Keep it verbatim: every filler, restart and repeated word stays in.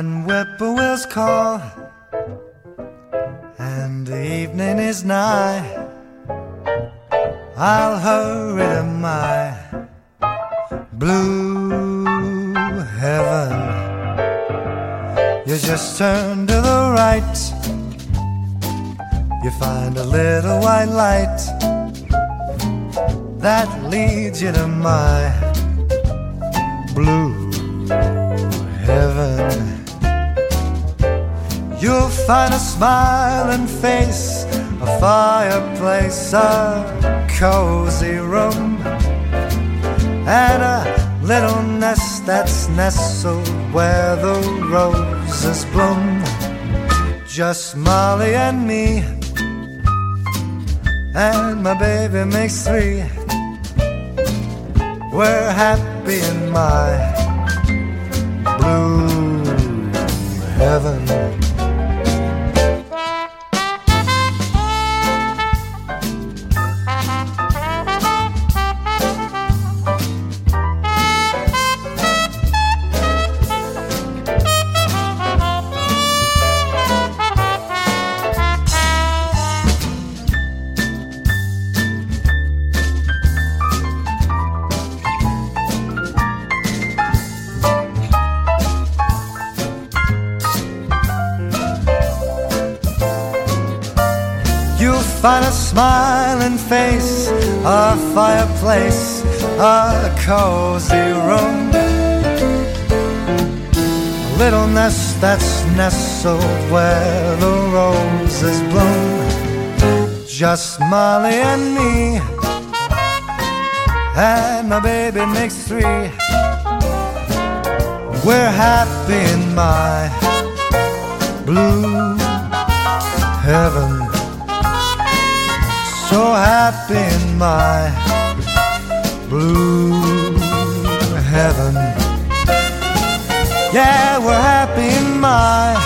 When whippoorwills call and the evening is nigh, I'll hurry to my blue heaven. You just turn to the right, you find a little white light that leads you to my blue heaven. You'll find a smiling face, a fireplace, a cozy room, and a little nest that's nestled where the roses bloom. Just Molly and me, and my baby makes three. We're happy in my blue heaven. Find a smiling face, a fireplace, a cozy room, a little nest that's nestled where the roses bloom. Just Molly and me, and my baby makes three. We're happy in my blue heaven. So happy in my blue heaven. Yeah, we're happy in my